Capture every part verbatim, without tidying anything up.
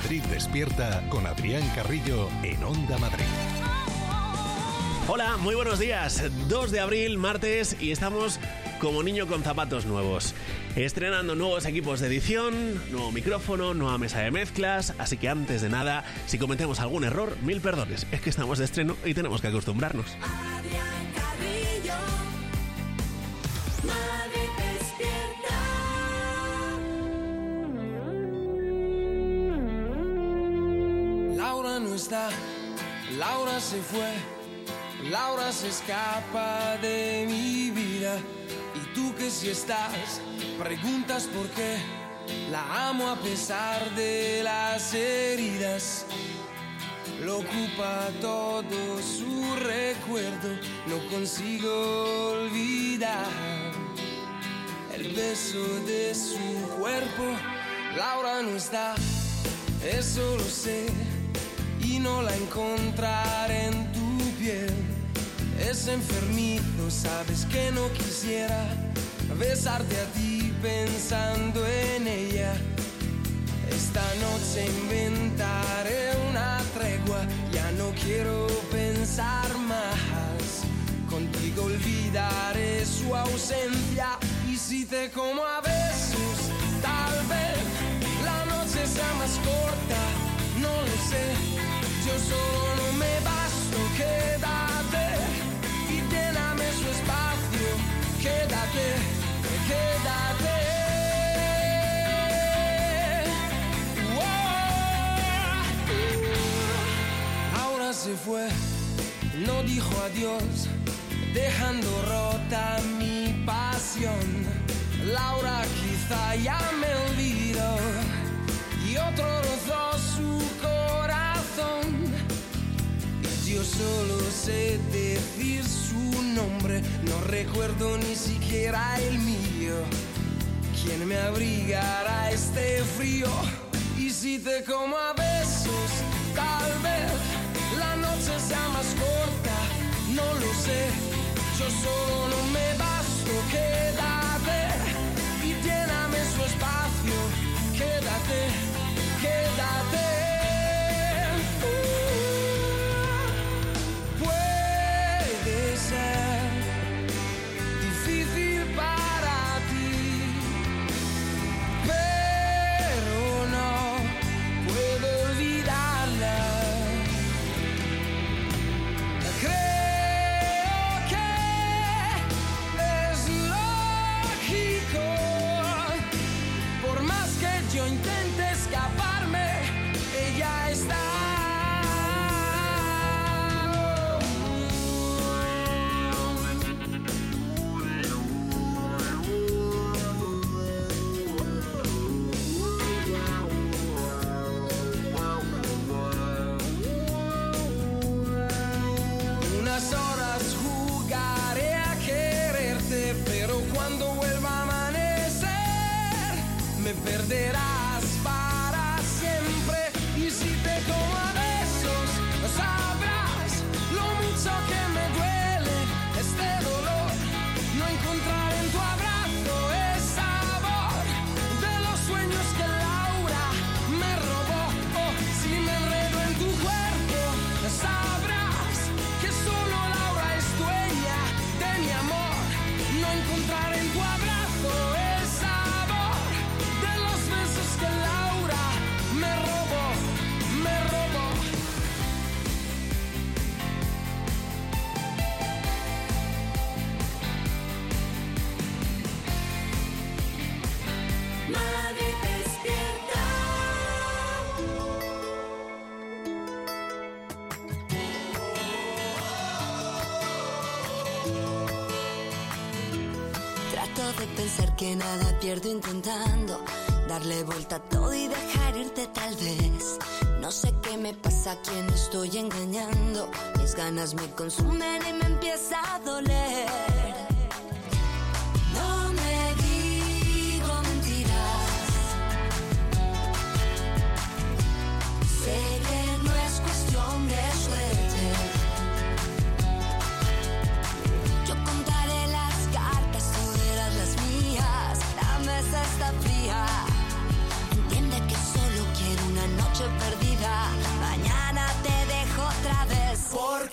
Madrid Despierta con Adrián Carrillo en Onda Madrid. Hola, muy buenos días. dos de abril, martes, y estamos como niño con zapatos nuevos. Estrenando nuevos equipos de edición, nuevo micrófono, nueva mesa de mezclas. Así que antes de nada, si cometemos algún error, mil perdones. Es que estamos de estreno y tenemos que acostumbrarnos. Adrián Carrillo, Madrid Despierta. Laura no está, Laura se fue, Laura se escapa de mi vida. Y tú que si estás, preguntas por qué. La amo a pesar de las heridas. Lo ocupa todo su recuerdo. No consigo olvidar el beso de su cuerpo. Laura no está, eso lo sé. Y no la encontraré en tu piel. Es enfermizo, sabes que no quisiera besarte a ti pensando en ella. Esta noche inventaré una tregua, ya no quiero pensar más. Contigo olvidaré su ausencia. Y si te como a besos, tal vez la noche sea más corta, no lo sé. Yo solo no me basto, quédate y lléname su espacio. Quédate, quédate. Oh. Ahora se fue, no dijo adiós, dejando rota mi pasión. Laura quizá ya me olvidó y otro rozó su corazón. Yo solo sé decir su nombre, no recuerdo ni siquiera el mío. ¿Quién me abrigará este frío? Y si te como a besos, tal vez la noche sea más corta, no lo sé. Yo solo no me basto, quédate y lléname su espacio. Quédate, quédate. Difícil para ti, pero no puedo olvidarla. Creo que es lógico, por más que yo intente escaparme, ella está. Me perderás para siempre. Y si te como a besos, sabrás lo mucho que me duele este dolor. No encontrar en tu abrazo el sabor de los sueños que Laura me robó. Oh, si me enredo en tu cuerpo, sabrás que solo Laura es dueña de mi amor. No encontrar en tu abrazo el sabor que Laura me robó, me robó. Madrid Despierta. Trato de pensar que nada pierdo intentando darle vuelta a todo y dejar irte tal vez. No sé qué me pasa, a quién estoy engañando. Mis ganas me consumen y me empieza a doler. No me digo mentiras. Sé que no es cuestión de suerte. Yo contaré las cartas, tú verás las mías. La mesa está fría. Entiende que solo quiero una noche para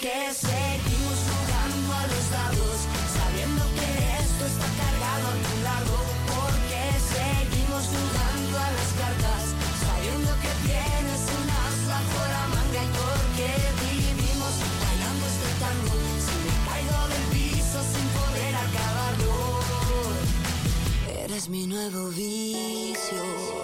porque seguimos jugando a los dados, sabiendo que esto está cargado a tu lado, porque seguimos jugando a las cartas, sabiendo que tienes un as bajo la manga y porque vivimos bailando este tango, si me caigo del piso sin poder acabarlo, eres mi nuevo vicio.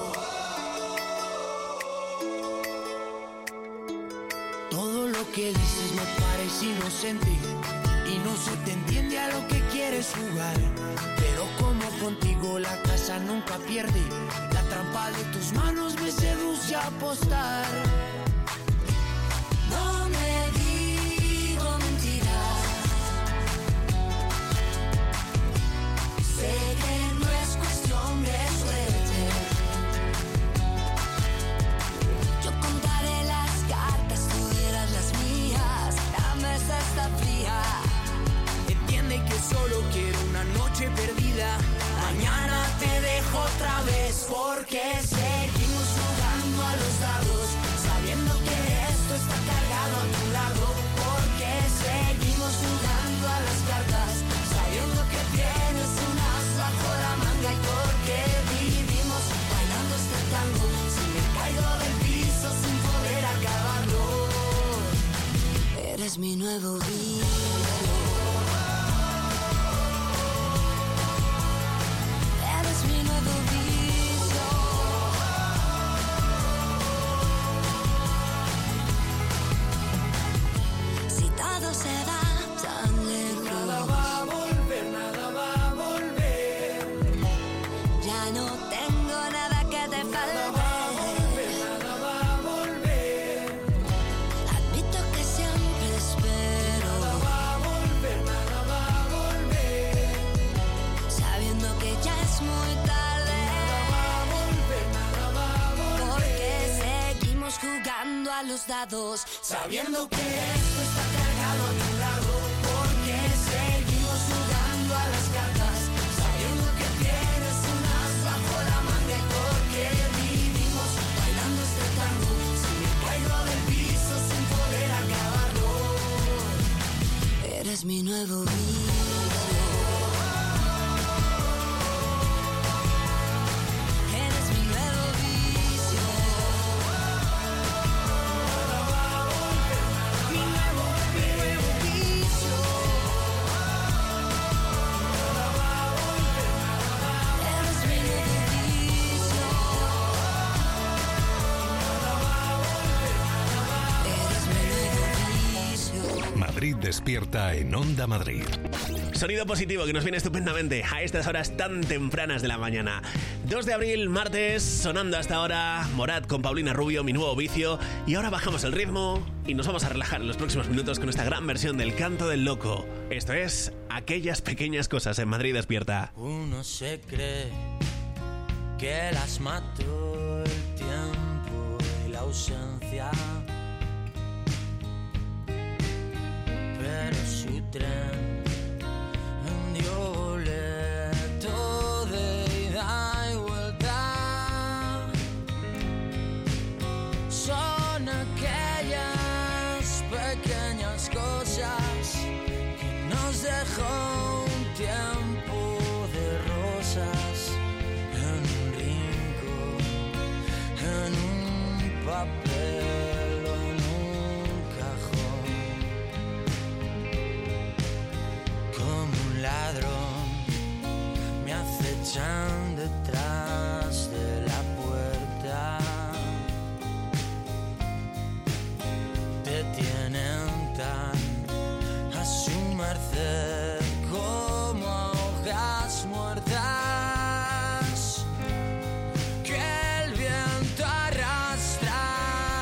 Todo lo que dices me parece inocente y no se te entiende a lo que quieres jugar. Pero como contigo la casa nunca pierde, la trampa de tus manos me seduce a apostar. No me digo mentiras, sé que no es cuestión de suerte. Yo contaré las cartas, tú dirás las mías, la mesa está fría. Entiende que solo quiero una noche perdida, mañana te dejo otra vez, Porque seguimos jugando a los dados, sabiendo que esto está cargado a tu lado. Porque seguimos jugando a las cartas, sabiendo que tienes un as bajo la manga y porque vivimos bailando este tango, si me caigo del piso sin poder acabarlo, eres mi nuevo vicio. Eres mi nuevo vicio. Si todo se va tan lejos, nada va a volver, nada va a volver, ya no tengo nada que te nada va a volver, falte. nada va a volver, Admito que siempre espero, nada va a volver, nada va a volver, sabiendo que ya es muy tarde. nada va a volver, nada va a volver, Porque seguimos jugando a los dados, sabiendo que esto está cargado a tu lado. Porque seguimos jugando a las cartas, sabiendo que tienes un as bajo la manga y porque vivimos bailando este tango, si me caigo del piso sin poder acabarlo, eres mi nuevo vicio. Eres mi nuevo vicio. Mi nuevo, mi nuevo vicio. Eres mi nuevo vicio. Eres mi nuevo vicio. Madrid despierta en Onda Madrid. Sonido positivo que nos viene estupendamente a estas horas tan tempranas de la mañana. dos de abril, martes, sonando hasta ahora Morat con Paulina Rubio, Mi nuevo vicio. Y ahora bajamos el ritmo y nos vamos a relajar en los próximos minutos con esta gran versión del Canto del Loco. Esto es Aquellas pequeñas cosas en Madrid despierta. Uno se cree que las mató el tiempo y la ausencia, pero su tren dio boleto de ida y vuelta. Son aquellas pequeñas cosas que nos dejó un tiempo de rosas en un rincón, en un papel o en un cajón. Como un ladrón me acechan detrás de la puerta, te tienen tan a su merced como a hojas muertas que el viento arrastra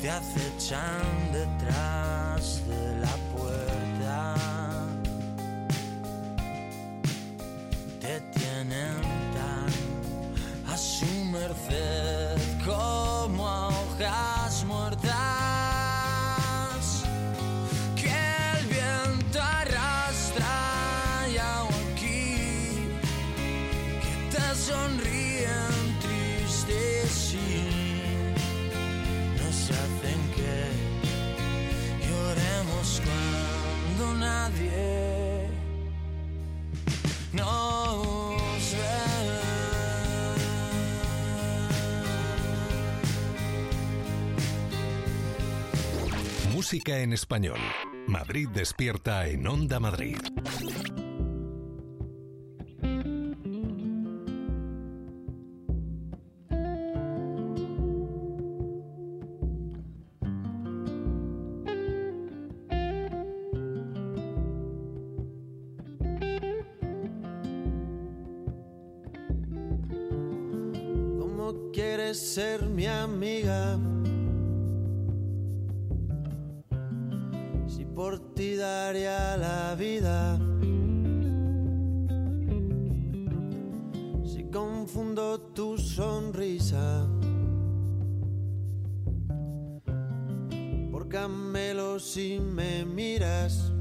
te acechan detrás de la puerta, te tienen tan a su merced como a hojas muertas que el viento arrastra, y hago aquí que te sonríen tristes y nos hacen que lloremos cuando nadie nos ve. Música en español. Madrid despierta en Onda Madrid. ¿Cómo quieres ser mi amiga? Por ti daría la vida. Si confundo tu sonrisa por camelo, si me miras,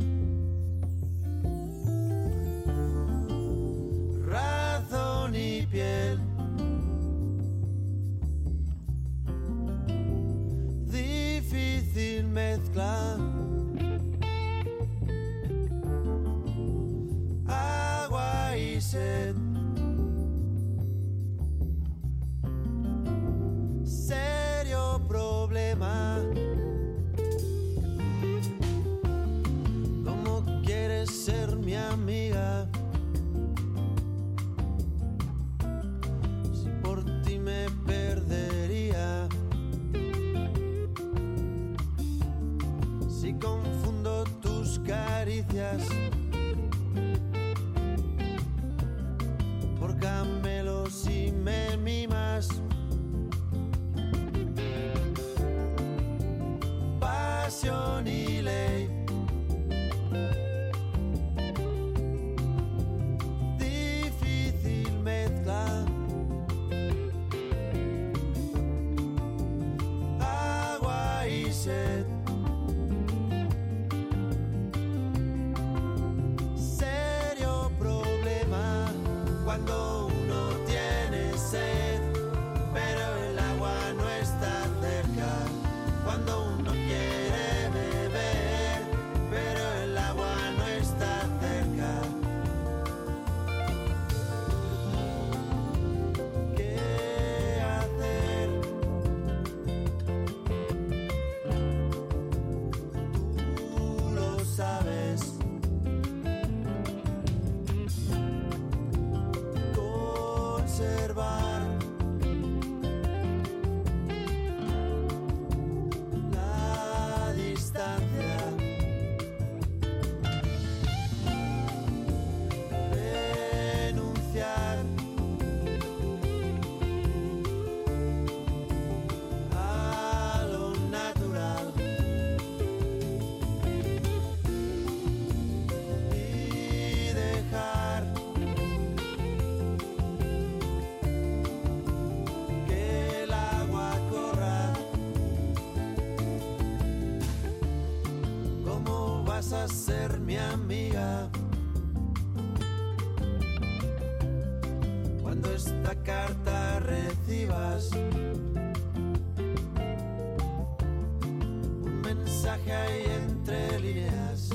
razón y piel, difícil mezcla. Sed. Serio problema. ¿Cómo quieres ser mi amiga? Si por ti me perdería. Si confundo tus caricias por camelos, si me mimas, pasión y ley, difícil mezcla, agua y sed. Serio problema cuando uno tiene sed, pero el agua no está cerca. Cuando uno quiere beber, pero el agua no está cerca. ¿Qué hacer? Tú lo sabes. Conservar la distancia, renunciar a lo natural y dejar que el agua corra. ¿Cómo vas a ser mi amiga cuando esta carta recibas un mensaje ahí entre líneas?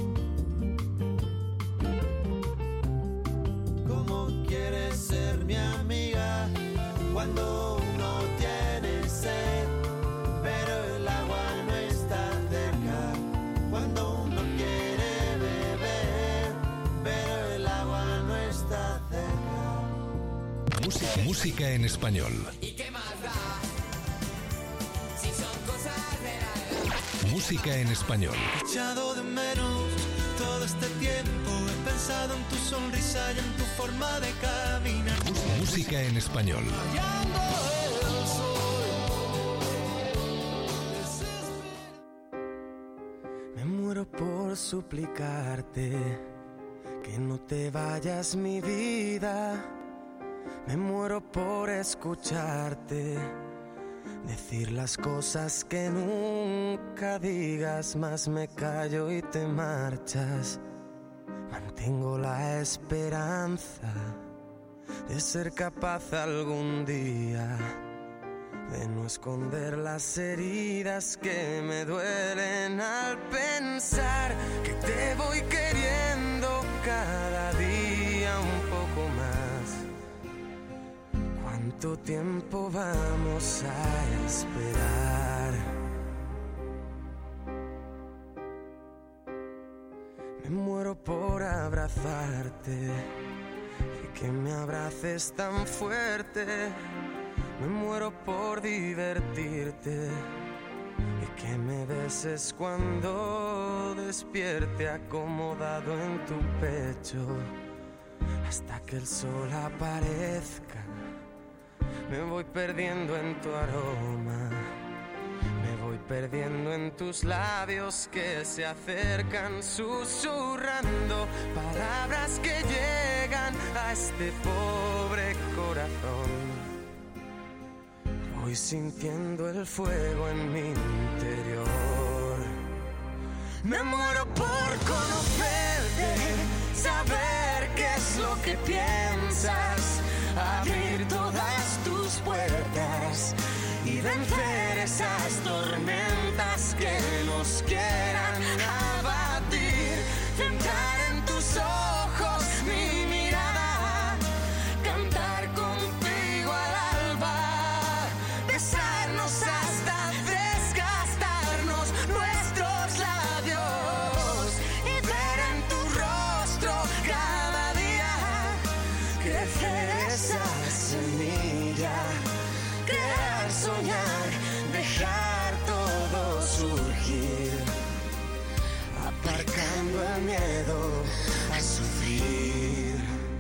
¿Cómo quieres ser mi amiga cuando uno tiene sed, pero el agua no está cerca? Cuando uno quiere beber, pero el agua no está cerca. Música, música en español. ¿Y qué más da? Si son cosas de nada. Música en español. He echado de menos todo este tiempo. He pensado en tu sonrisa y en tu forma de caminar. Música en español. Rayando el sol. por suplicarte que no te vayas, mi vida. Me muero por escucharte decir las cosas que nunca digas, más me callo y te marchas. Mantengo la esperanza de ser capaz algún día de no esconder las heridas que me duelen al pensar que te voy queriendo cada día un poco más. ¿Cuánto tiempo vamos a esperar? Me muero por abrazarte y que me abraces tan fuerte. Me muero por divertirte y que me beses cuando despierte acomodado en tu pecho hasta que el sol aparezca. Me voy perdiendo en tu aroma, me voy perdiendo en tus labios que se acercan susurrando palabras que llegan a este pobre corazón. Voy sintiendo el fuego en mi interior. Me muero por conocerte, saber qué es lo que piensas, abrir todas tus puertas y vencer esas tormentas que nos quieran abatir. Centrar en tus ojos mi mirada, cantar contigo al alba, besarnos hasta desgastarnos nuestros labios y ver en tu rostro cada día crecer esa semilla, crear, soñar, dejar todo surgir, aparcando el miedo a sufrir.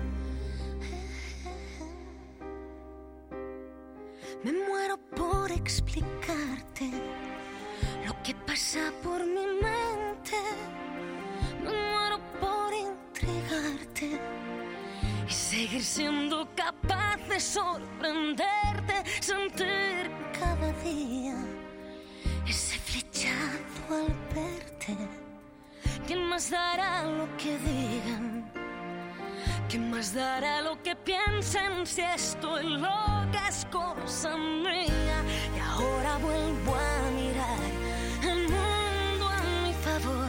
Me muero por explicarte lo que pasa por mi mente. Me muero por entregarte y seguir siendo capaz de sorprenderte, sentir cada día ese flechazo al verte. ¿Quién más dará lo que digan? ¿Quién más dará lo que piensen si estoy loca es cosa mía? Y ahora vuelvo a mirar el mundo a mi favor.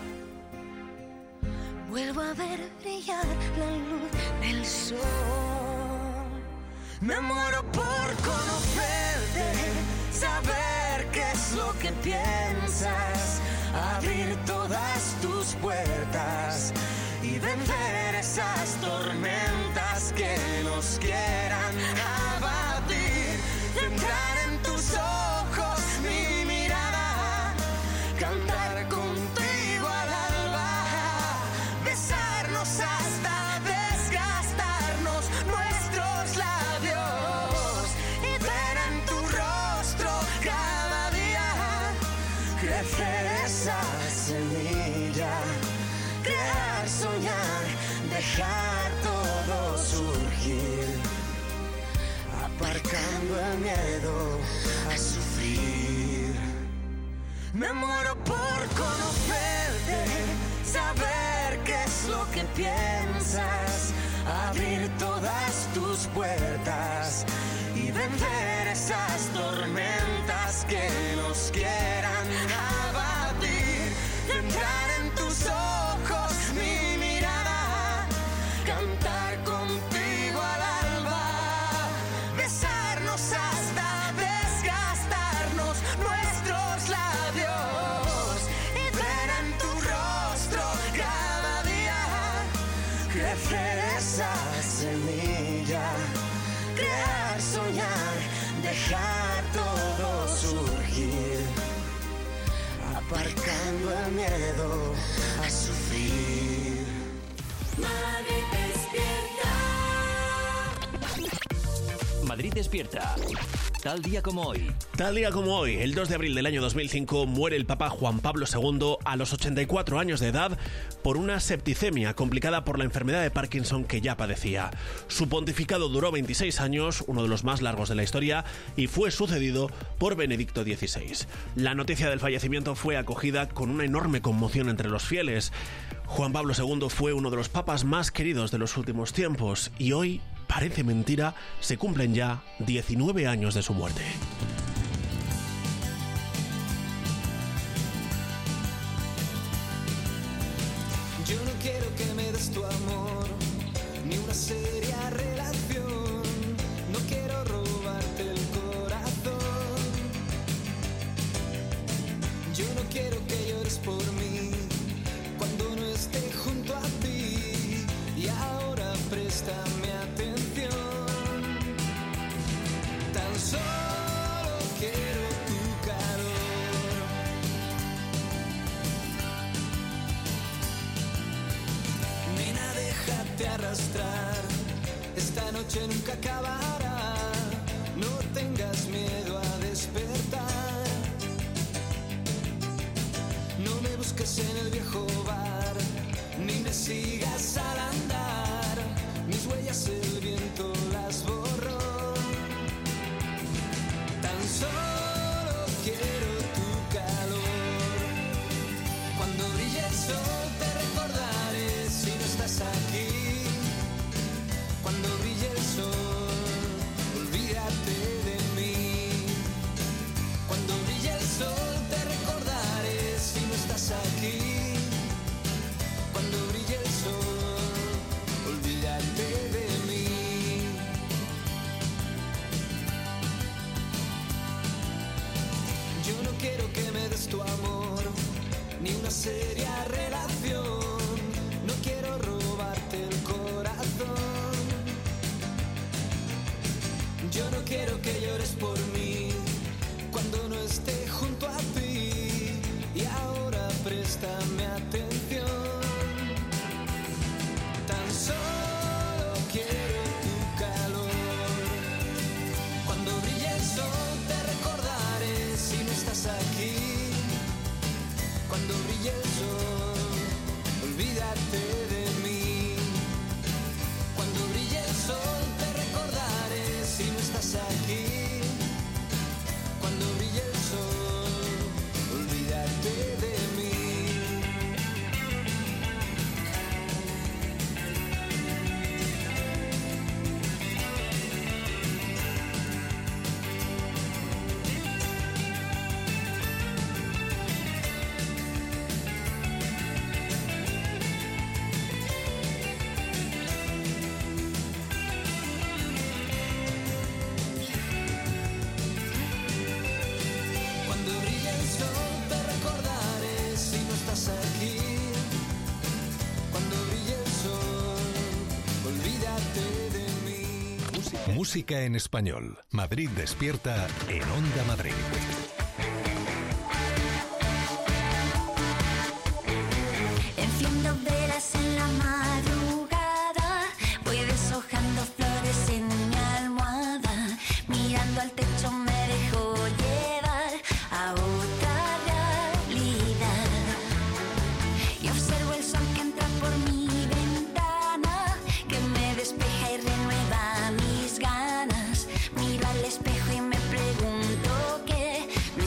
Vuelvo a ver brillar la luz del sol. Me muero por conocerte, saber qué es lo que piensas, abrir todas tus puertas y vencer esas tormentas que nos quieran abatir. Centrar en tus ojos mi mirada, cantar contigo al alba, besarnos hasta desgastarnos nuestros labios y ver en tu rostro cada día crecer esa semilla, crear, soñar, dejar todo surgir, aparcando el miedo a sufrir. Me muero por conocerte, saber qué es lo que piensas, abrir todas tus puertas y vencer esas tormentas que nos quieran abatir. Centrar en tus ojos mi mirada, cantar contigo al alba, besarnos hasta desgastarnos nuestros labios y ver en tu rostro cada día crecer esa semilla, crear, soñar, dejar todo surgir, aparcando el miedo a sufrir. Madrid despierta. Madrid despierta. Tal día como hoy. Tal día como hoy, el dos de abril del año dos mil cinco, muere el Papa Juan Pablo segundo a los ochenta y cuatro años de edad por una septicemia complicada por la enfermedad de Parkinson que ya padecía. Su pontificado duró veintiséis años, uno de los más largos de la historia, y fue sucedido por Benedicto dieciséis. La noticia del fallecimiento fue acogida con una enorme conmoción entre los fieles. Juan Pablo segundo fue uno de los papas más queridos de los últimos tiempos y hoy, parece mentira, se cumplen ya diecinueve años de su muerte. Yo no quiero que me des tu amor, ni una seria relación. No quiero robarte el corazón. Yo no quiero que llores por mí cuando no esté junto a ti. Y ahora préstame atención. Tan solo quiero tu calor. Nena, déjate arrastrar. Esta noche nunca acabará. No tengas miedo a despertar. No me busques en el viejo bar, ni me sigas al andar. Mis huellas el viento las borró. Tan solo quiero tu calor. Cuando brille el sol te recordaré si no estás aquí. Cuando brille el sol, olvídate de mí. Cuando brille el sol te recordaré si no estás aquí. Cuando brille el sol, olvídate de mí. Yo no quiero que me des tu amor, ni una seria relación. No quiero robarte el corazón. Yo no quiero que llores por mí cuando no esté junto a ti. Y ahora préstame atención. Tan solo quiero tu calor. Cuando brille el sol te recordaré si no estás aquí. Cuando brille el sol, olvídate de mí. Cuando brille el sol te recordaré si no estás aquí. Cuando brille el sol, olvídate de mí. Cuando brille el sol te recordaré si no estás aquí. Cuando brille el sol, olvídate de mí. Música en español. Madrid despierta en Onda Madrid. Enciendo velas en la madrugada, voy deshojando flores en mi almohada, mirando al techo me dejo llevar a otra realidad. Y observo el sol que entra por mi ventana, que me despeja y renueva mis ganas. Miro al espejo y me pregunto qué me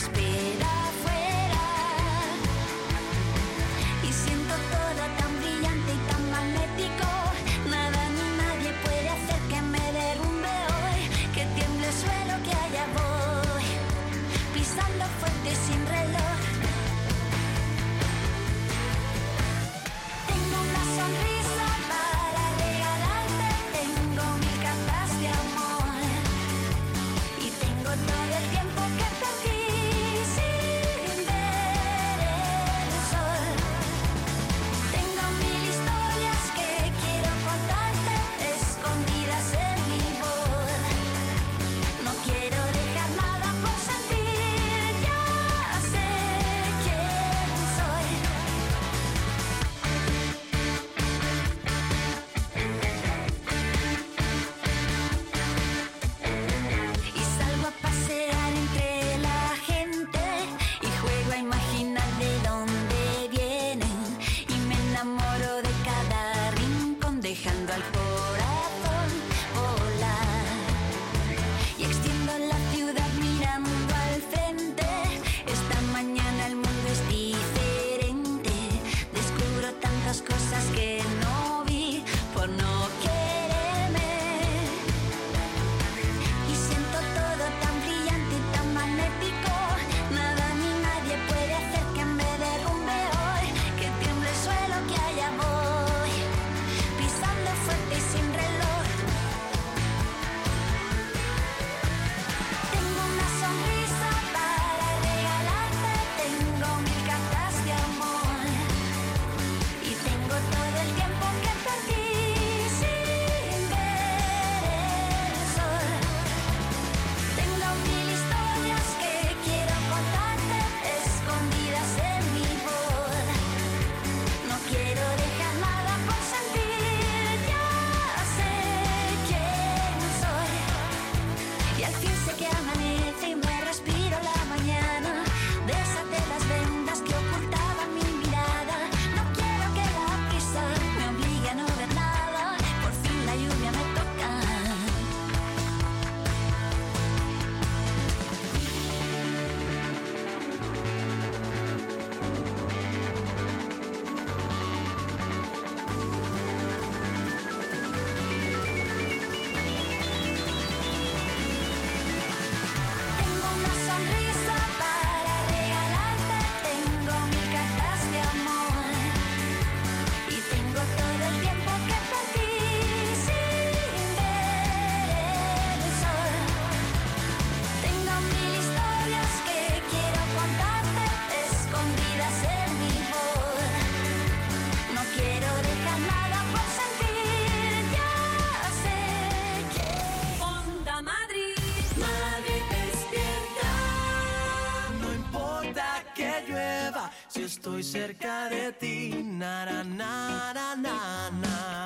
llueva si estoy cerca de ti. Na, na, na, na, na, na.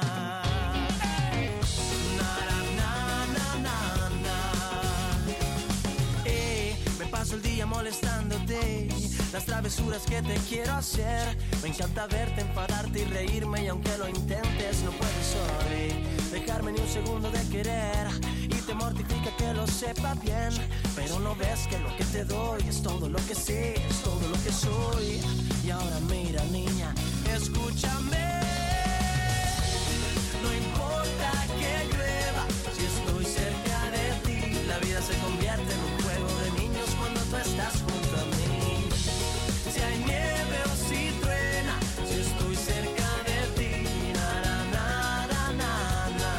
Paso el día molestándote, las travesuras que te quiero hacer. Me encanta verte, enfadarte y reírme, y aunque lo intentes no puedes hoy dejarme ni un segundo de querer. Y te mortifica que lo sepa bien, pero no ves que lo que te doy es todo lo que sé, es todo lo que soy. Y ahora mira, niña, escúchame. No importa que llueva si estoy cerca de ti. La vida se convierte en un juego de niños cuando tú estás junto a mí. Si hay nieve o si truena, si estoy cerca de ti. Na, na, na, na, na, na.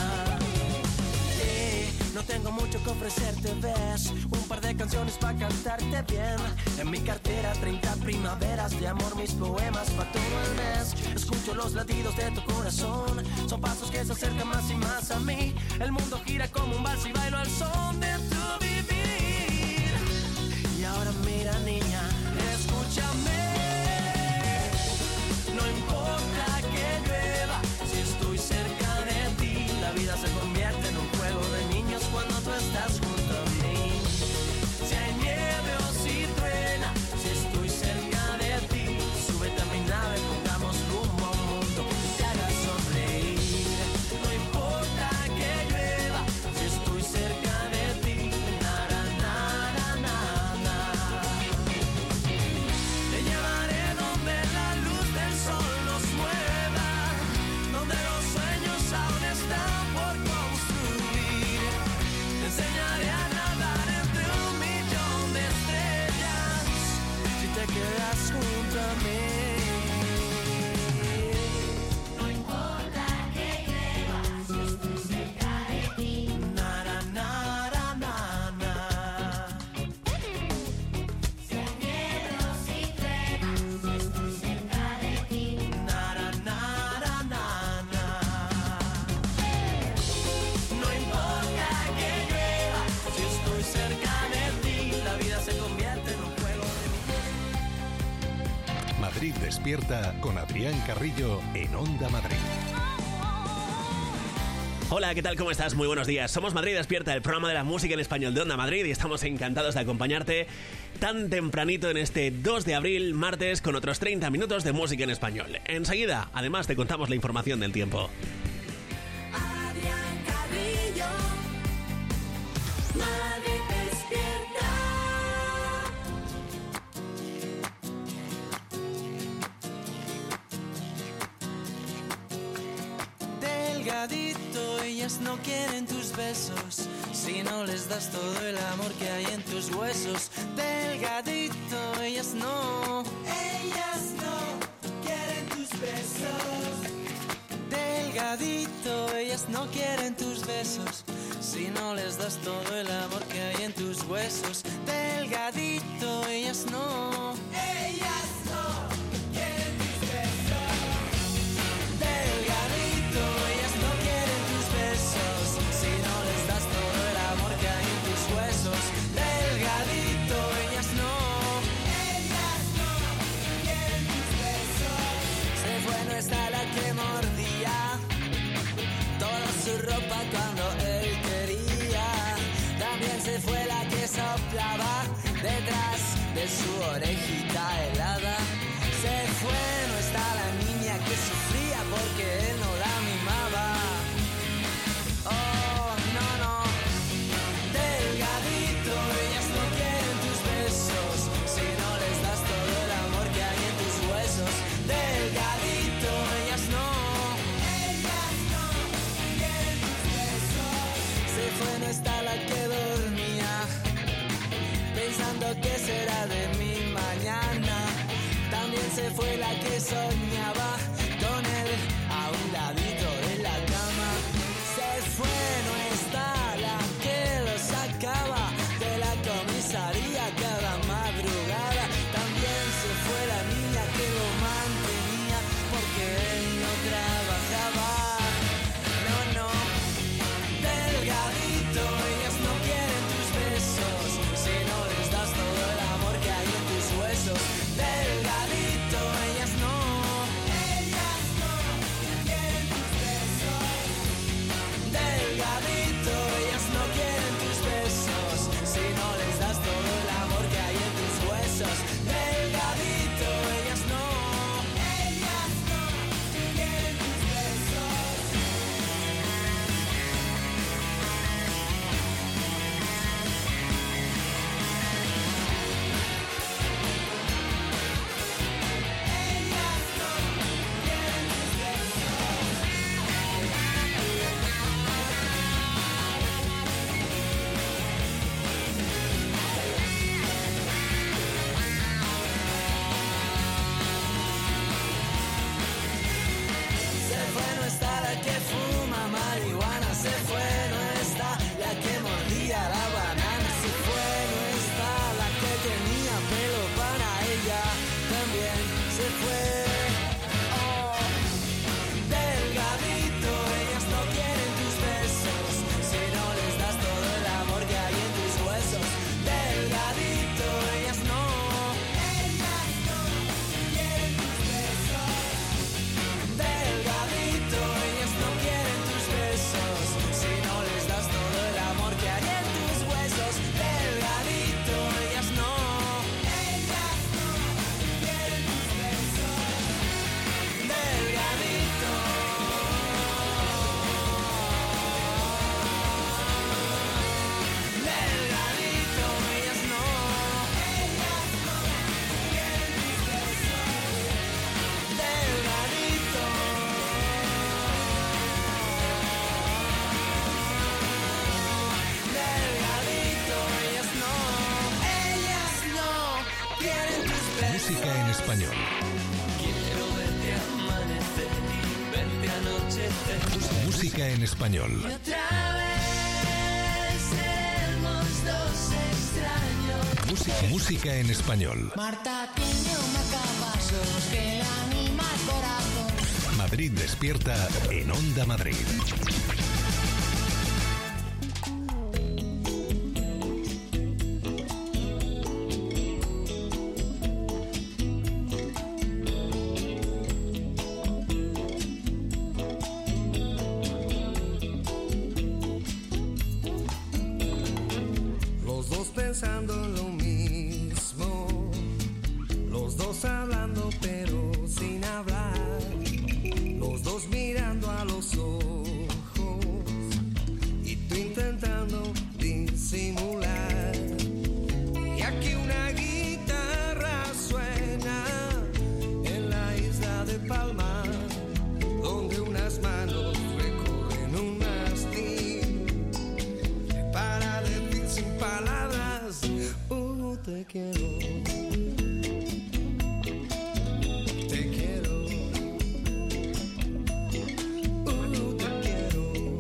Eh, no tengo mucho que ofrecerte, ves, un par de canciones para cantarte bien. En mi cartera treinta primaveras de amor, mis poemas para todo el mes. Escucho los latidos de tu corazón, son pasos que se acercan más y más a mí. El mundo gira como un vals y bailo al son de tu vivir. Y ahora mira, niña, escúchame. No importa que llueva si estoy cerca de ti. La vida se convierte en un juego de niños cuando tú estás junto a mí. Si hay nieve o si truena, si estoy cerca de ti. Súbete a mi nave, pongamos rumbo a un mundo que te haga sonreír. No importa que llueva si estoy cerca de ti. Na, na, na, na, na. Te llevaré donde la luz del sol nos mueva, donde los sueños aún están por construir. Te enseñaré a nadar entre un millón de estrellas si te quedas junto a mí. No importa que llueva si estoy cerca de ti. Na, na, na, na, na. Si hay nieve o si truena, si estoy cerca de ti. Na, na, na, na, na, na. No importa que llueva si estoy cerca de ti. La vida se convierte en un juego de Madrid Despierta con Adrián Carrillo en Onda Madrid. Hola, ¿qué tal? ¿Cómo estás? Muy buenos días. Somos Madrid Despierta, el programa de la música en español de Onda Madrid, y estamos encantados de acompañarte tan tempranito en este dos de abril, martes, con otros treinta minutos de música en español. Enseguida, además, te contamos la información del tiempo. Adrián Carrillo, Madrid Despierta. Delgadito, ellas no quieren tus besos si no les das todo el amor que hay en tus huesos. Delgadito, ellas no, ellas no quieren tus besos. Delgadito, ellas no quieren tus besos si no les das todo el amor que hay en tus huesos. Delgadito, ellas no, ellas no quieren tus besos. Delgadito, ellas no quieren tus besos si no les das todo el amor que hay en tus huesos. Delgadito, ellas no, ellas no quieren tus besos. Se fue, no está la que mordía toda su ropa cuando él quería. También se fue la que soplaba detrás de su orejita helada. Se fue, no está la niña que sufría porque él no la mimaba. Oh, no, no. Delgadito, ellas no quieren tus besos si no les das todo el amor que hay en tus huesos. Delgadito, ellas no, ellas no quieren tus besos. Se fue, no está la que dormía pensando que será de mi mañana. También se fue la que Música en español. Quiero verte amanecer y verte anochecer. Música en español. Y otra vez seremos dos extraños. Música, música en español. Marta tiene un marcapasos que le anima el corazón. Madrid despierta en Onda Madrid. Los dos pensando en lo mismo, los dos hablando pero sin hablar, los dos mirando a los ojos y tú intentando disimular. Y aquí una guitarra suena en la isla de Palma, donde unas manos recorren un mastín para decir sin palabras, oh, te quiero. Te quiero. Oh, te quiero.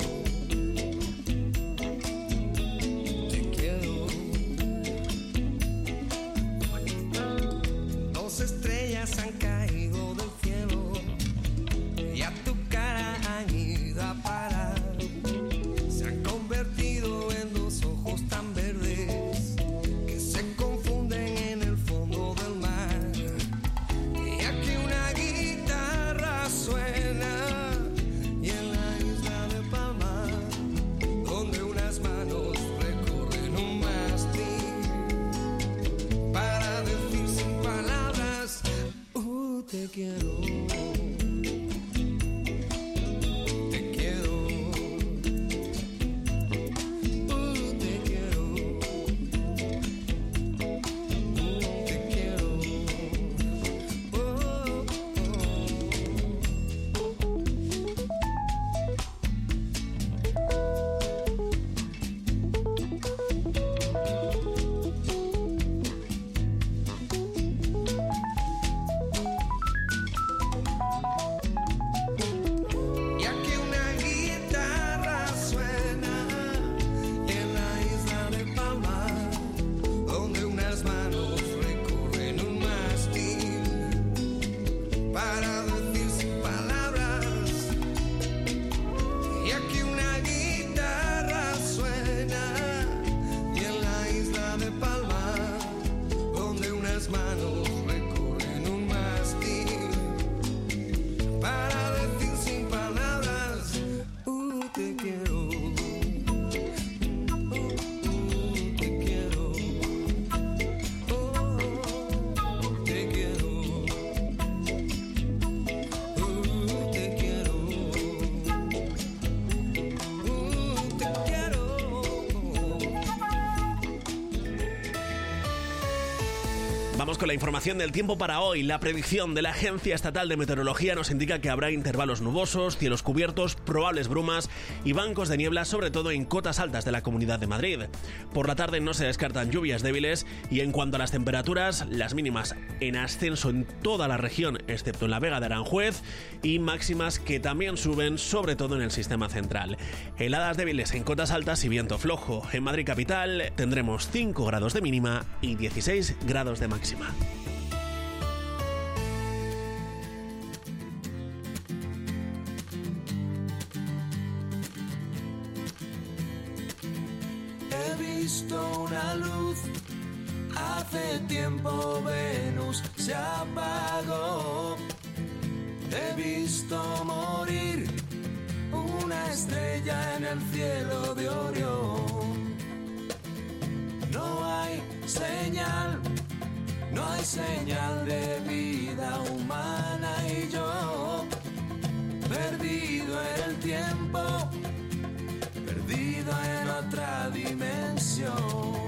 Te quiero. Dos estrellas han caído del cielo y a tu cara han ido a parar. Se han convertido en dos ojos tan verdes que se confunden en el fondo del mar. Y aquí una guitarra suena y en la isla de Palma, donde unas manos recorren un mástil para decir sin palabras, uh, te quiero. Te quiero. Uh, te quiero. Te quiero. Oh, y aquí una guitarra suena en la isla de Palma, donde unas manos recorren un mástil para decir sin palabras. Y aquí una guitarra suena y en la isla de Palma, donde unas manos recorren un mástil para decir sin palabras, uh, te quiero. Uh, uh, te quiero. Oh, te quiero. Uh, te quiero. Uh, te quiero. Vamos con la información del tiempo para hoy. La predicción de la Agencia Estatal de Meteorología nos indica que habrá intervalos nubosos, cielos cubiertos, probables brumas y bancos de niebla, sobre todo en cotas altas de la Comunidad de Madrid. Por la tarde no se descartan lluvias débiles y en cuanto a las temperaturas, las mínimas en ascenso en toda la región, excepto en la Vega de Aranjuez, y máximas que también suben, sobre todo en el sistema central. Heladas débiles en cotas altas y viento flojo. En Madrid capital tendremos cinco grados de mínima y dieciséis grados de máxima. He visto una luz, hace tiempo Venus se apagó. He visto morir una estrella en el cielo de Orión. No hay señal, no hay señal de vida humana y yo, perdido en el tiempo, perdido en otra dimensión.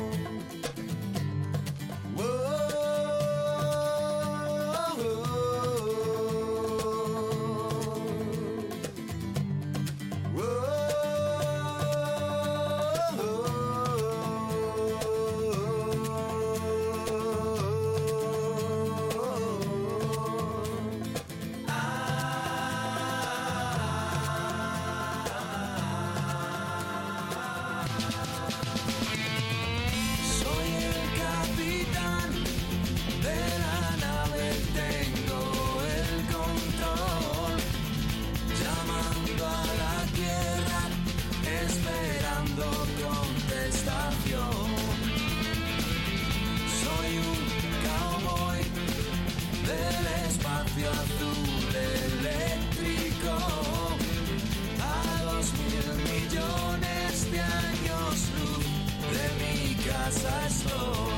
espacio azul eléctrico. A dos mil millones de años luz de mi casa estoy.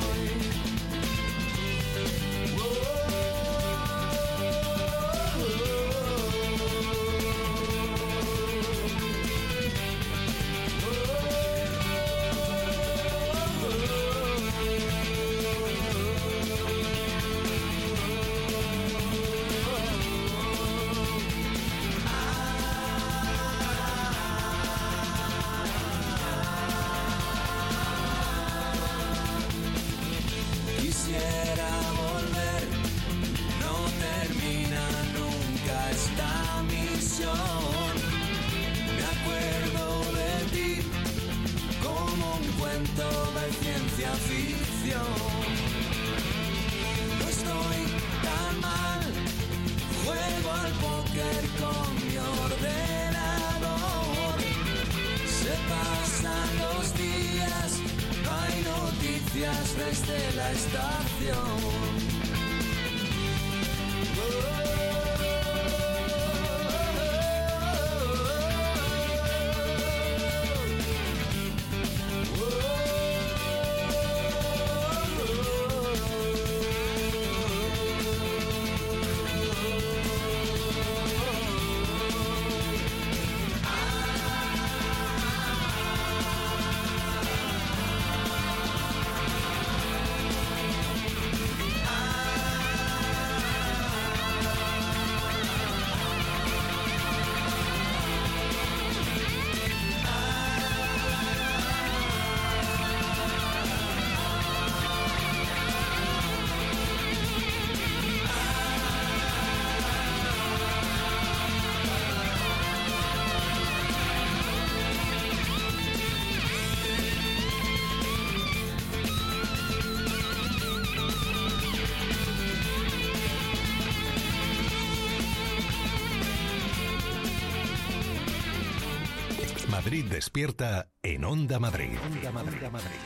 Quisiera volver, no termina nunca esta misión. Me acuerdo de ti como un cuento de ciencia ficción. No estoy tan mal, juego al póker con mi ordenador. Se pasan los días, no hay noticias desde la estación. Madrid despierta en Onda Madrid. Onda Madrid. Onda Madrid.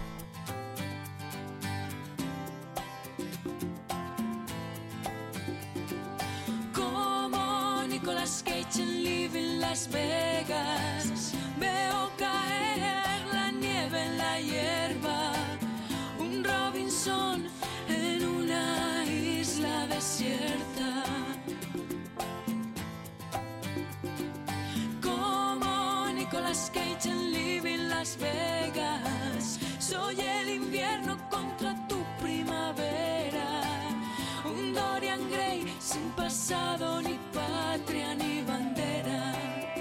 Como Nicolas Cage en Living Las Vegas, veo caer la nieve en la hierba, un Robinson en una isla desierta. Nicolas Cage en Living Las Vegas, soy el invierno contra tu primavera, un Dorian Gray sin pasado, ni patria ni bandera.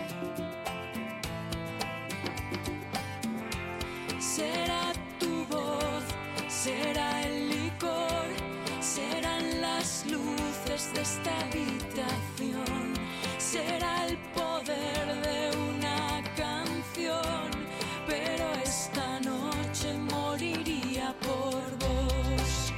Será tu voz, será el licor, serán las luces de esta habitación, será el poder de una canción, pero esta noche moriría por vos.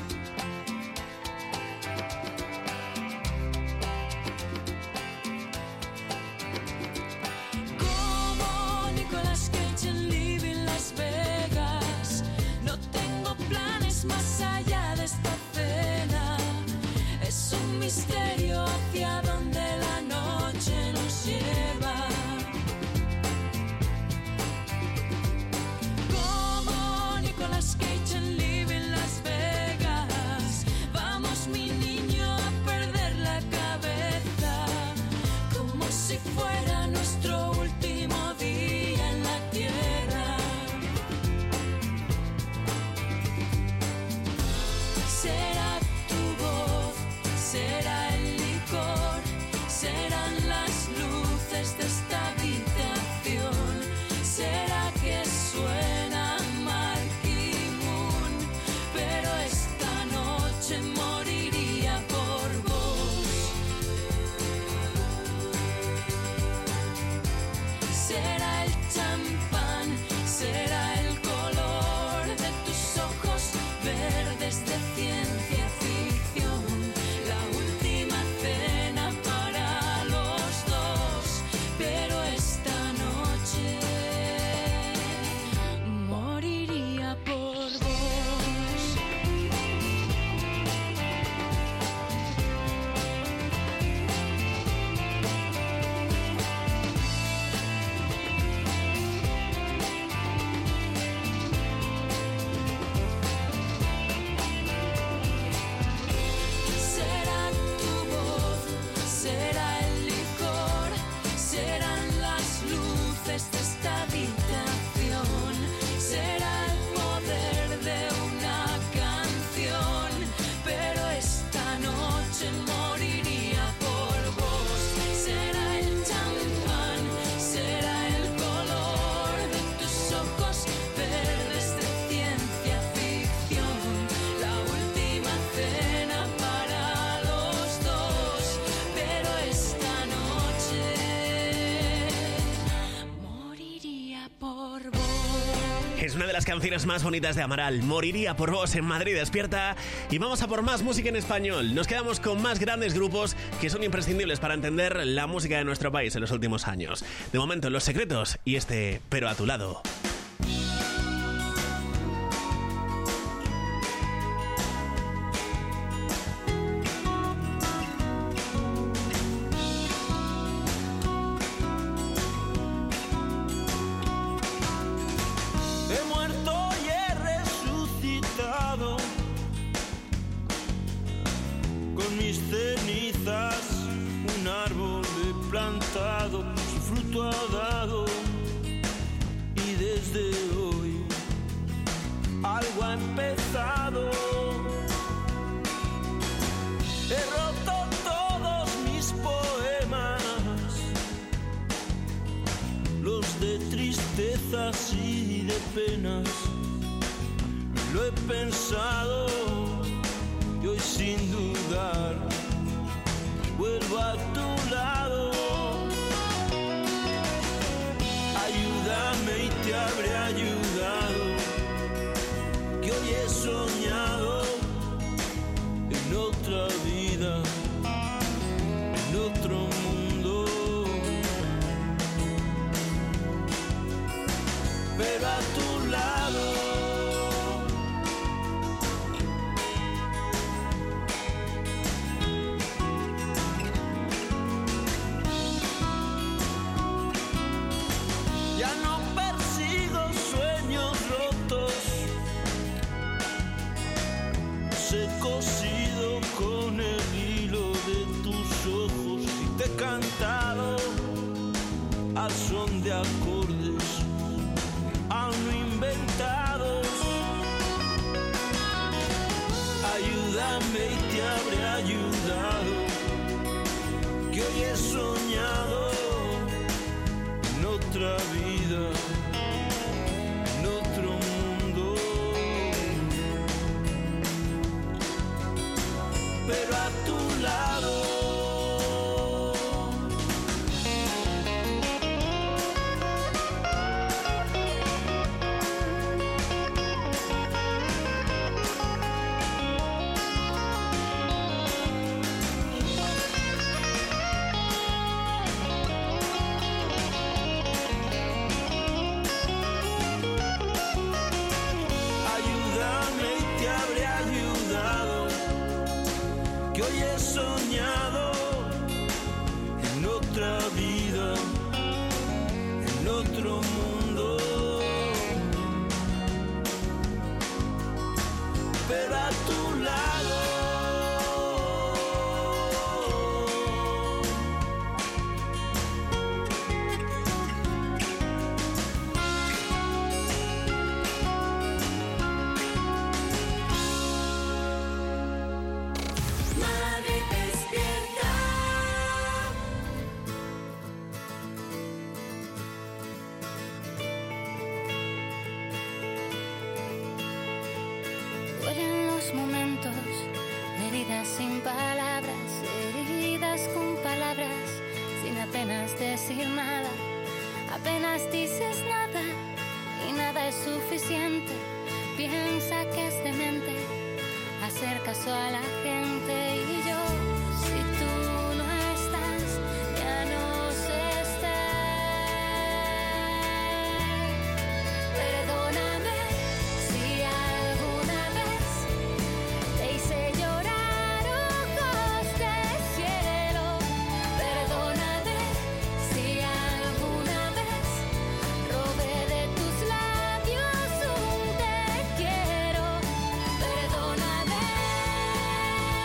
Como Nicolas Cage en Living Las Vegas, no tengo planes más allá de esta cena, es un misterio una de las canciones más bonitas de Amaral. Moriría por vos en Madrid Despierta. Y vamos a por más música en español. Nos quedamos con más grandes grupos que son imprescindibles para entender la música de nuestro país en los últimos años. De momento, Los Secretos y este Pero a tu lado. Y de penas lo he pensado y hoy sin dudar vuelvo a tu lado. Ayúdame y te habré ayudado, que hoy he soñado en otra vida, en otro mundo. Pero a tu lado. Ya no persigo sueños rotos, los he cosido con el hilo de tus ojos y te he cantado al son de acordes aún no inventados. Ayúdame y te habré ayudado, que hoy he soñado en otra vida, en otro mundo. Pero a tu lado. Soñado en otra vida, en otro mundo, pero a tu lado. Sin palabras, heridas con palabras, sin apenas decir nada, apenas dices nada y nada es suficiente. Piensa que es demente hacer caso a la gente y yo, si tú no estás, ya no sé estar. Perdóname si alguna vez te hice llorar. Perdóname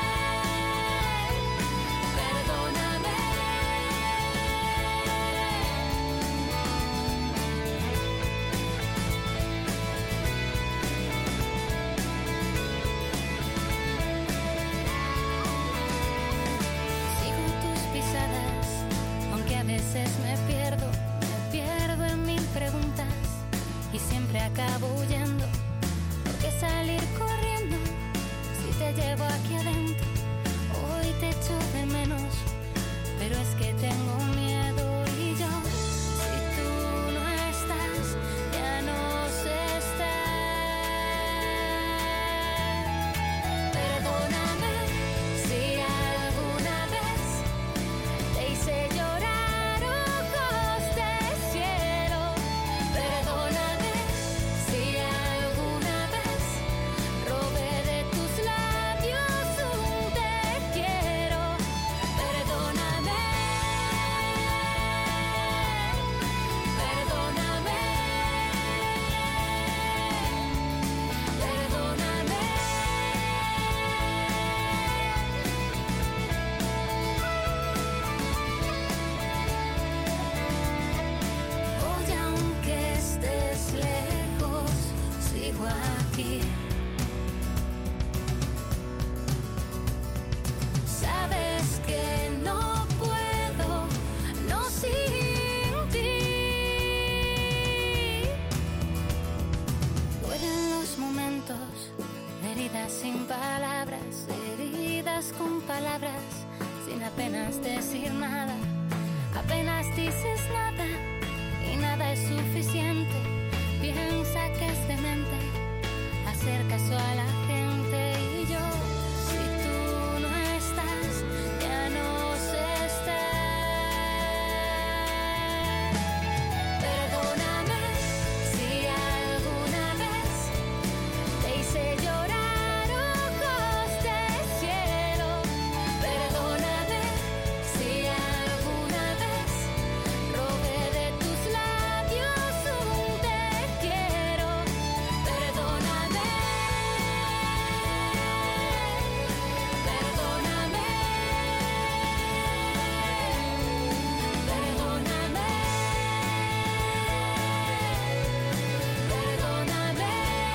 olvidas con palabras, sin apenas decir nada. Apenas dices nada y nada es suficiente. Piensa que es demente hacer caso a la gente. Y yo, si tú no estás, ya no sé estar. Perdóname si alguna vez te hice llorar ojos de cielo. Perdóname si alguna vez robé de tus labios un te quiero. Perdóname, perdóname, perdóname, perdóname,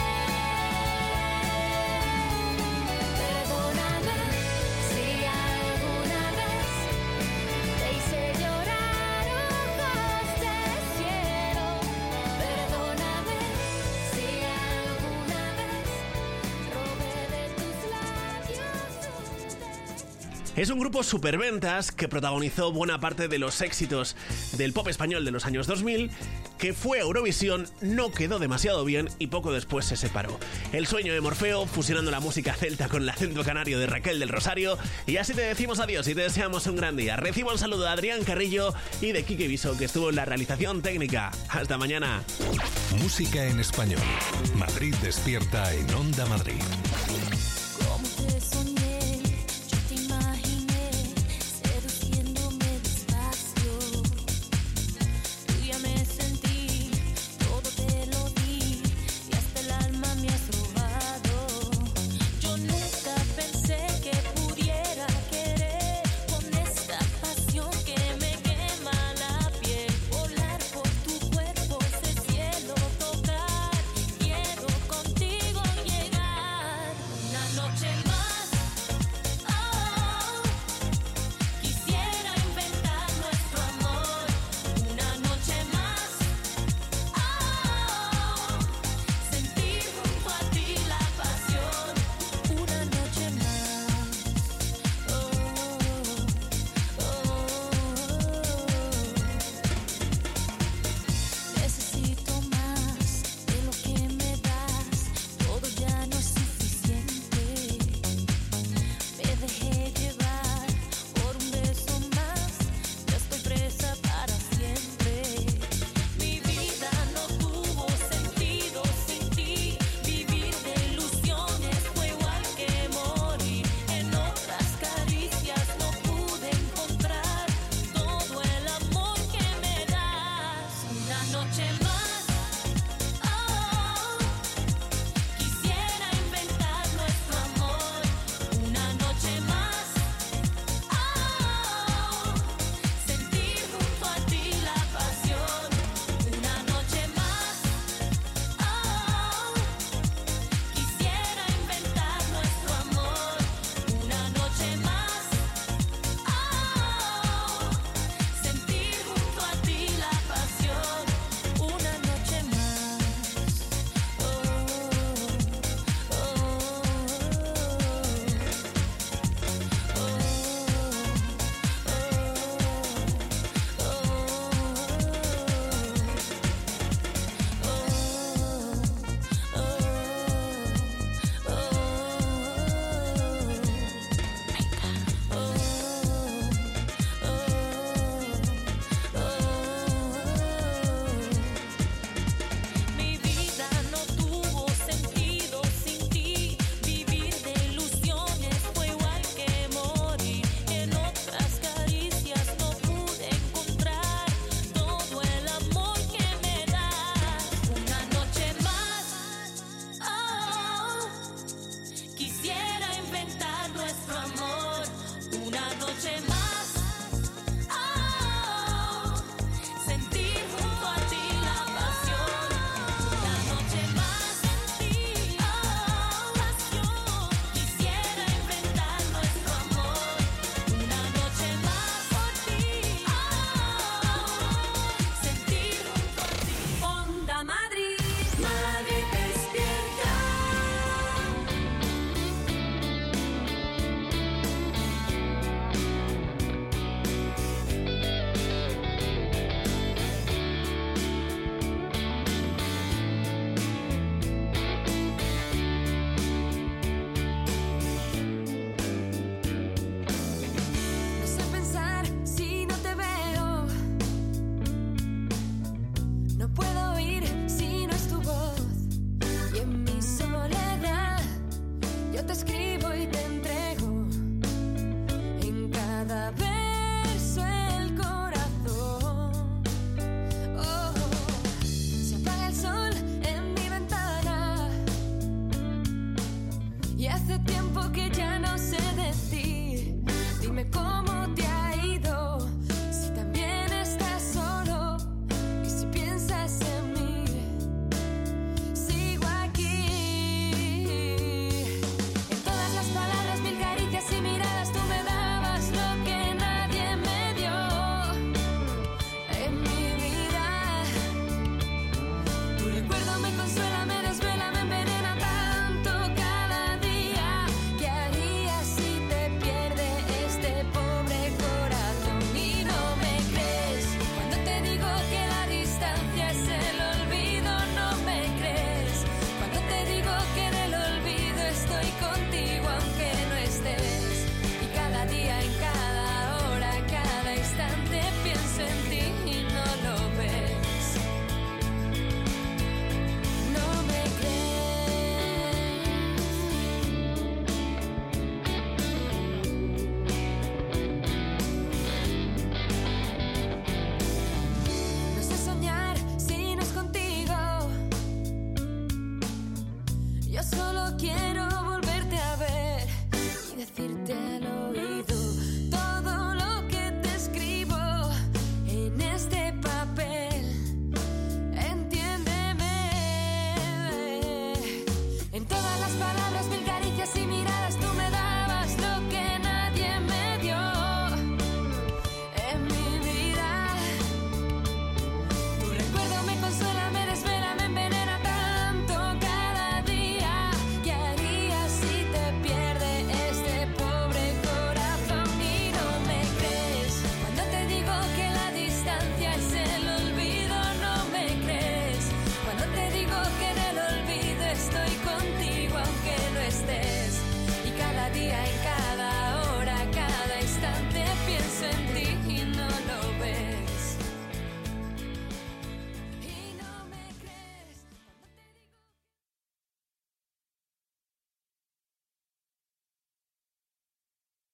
perdóname si alguna vez te hice llorar ojos de cielo. Perdóname si alguna vez robé de tus labios un te. Es un grupo superventas que protagonizó buena parte de los éxitos del pop español de los años dos mil, que fue a Eurovisión, no quedó demasiado bien y poco después se separó. El sueño de Morfeo, fusionando la música celta con el acento canario de Raquel del Rosario. Y así te decimos adiós y te deseamos un gran día. Recibo un saludo de Adrián Carrillo y de Quique Viso, que estuvo en la realización técnica. Hasta mañana. Música en español. Madrid despierta en Onda Madrid.